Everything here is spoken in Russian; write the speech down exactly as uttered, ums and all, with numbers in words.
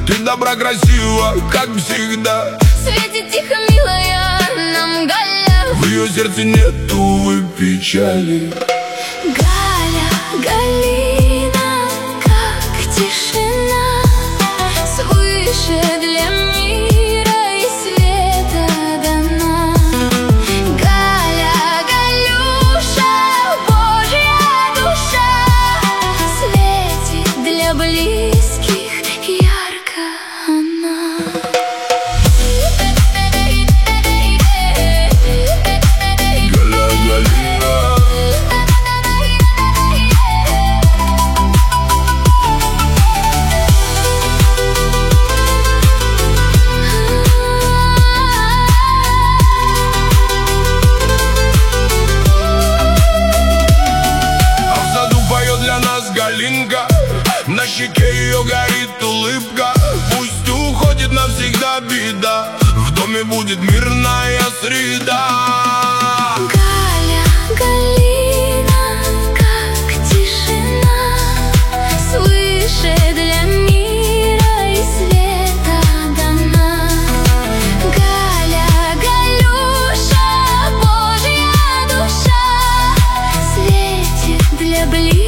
Ты добра, красива, как всегда. Светит тихо, милая, нам Галя. В ее сердце нету, увы, печали. Галя, Галина, как тишина, свыше для мира и света дана. Галя, Галюша, Божья душа, светит для близких ярко она. Галя, Галина. Галинка, на щеке ее горит улыбка. Пусть уходит навсегда беда, в доме будет мирная среда. Галя, Галина, как тишина, свыше для мира и света дана. Галя, Галюша, Божья душа, светит для близких